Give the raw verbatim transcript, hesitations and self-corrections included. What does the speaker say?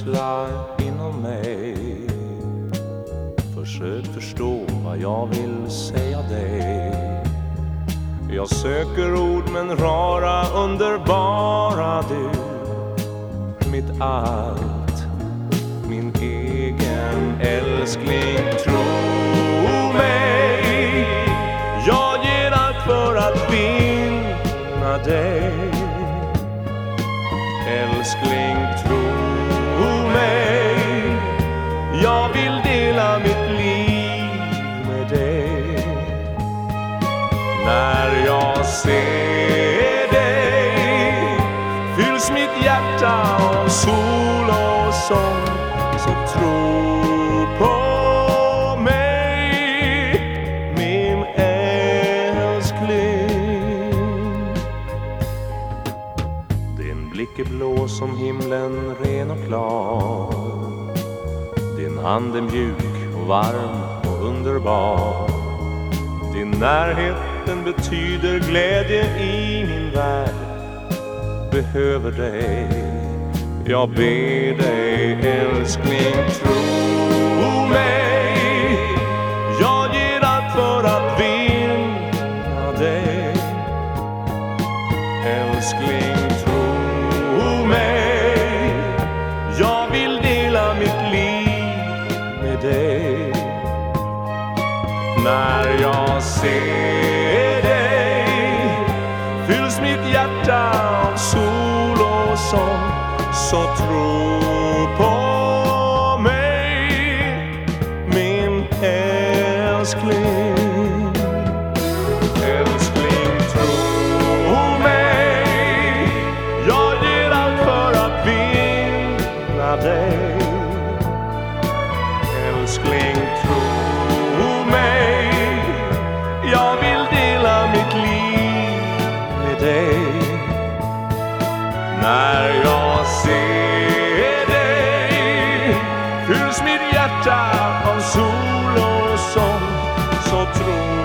känsla inom mig. Försök förstå vad jag vill säga dig. Jag söker ord men rara, underbara du. Mitt allt, min egen älskling, tro mig. Jag ger allt för att vinna dig. Älskling, tro mig. Jag vill dela mitt liv med dig. När jag ser dig fylls mitt hjärta av sol och sång. Så tro på mig, min älskling. Din blick är blå som himlen, ren och klar. Din hand är mjuk och varm och underbar. Din närhet, den betyder glädje i min värld. Behöver dig, jag ber dig älskling, tro mig. Jag ger allt för att vinna dig. Älskling, tro mig. Jag vill dela mitt liv med dig. När jag ser dig fylls mitt hjärta av sol och sång. Så tro på mig, min älskling. Älskling, tro mig. Jag ger allt för att vinna dig. Älskling, tro mig. Jag vill dela mitt liv med dig. När jag ser dig fylls mitt hjärta av sol och sång. Så tro